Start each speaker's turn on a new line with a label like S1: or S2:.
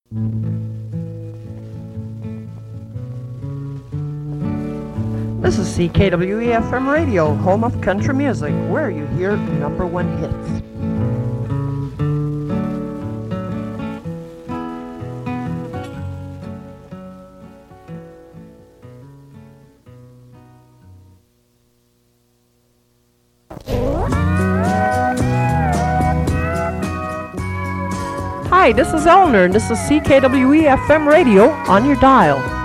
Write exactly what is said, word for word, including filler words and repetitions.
S1: This is C K W E F M Radio, home of country music, where you hear number one hits. Hi, this is Eleanor, and this is C K W E F M Radio on your dial.